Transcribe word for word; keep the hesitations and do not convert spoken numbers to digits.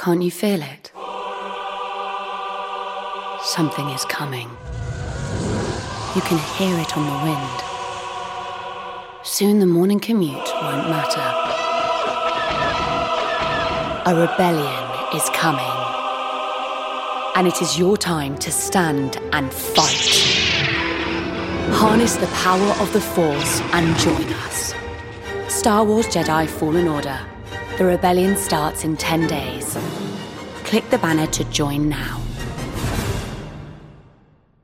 Can't you feel it? Something is coming. You can hear it on the wind. Soon the morning commute won't matter. A rebellion is coming. And it is your time to stand and fight. Harness the power of the Force and join us. Star Wars Jedi Fallen Order. The rebellion starts in ten days. Click the banner to join now.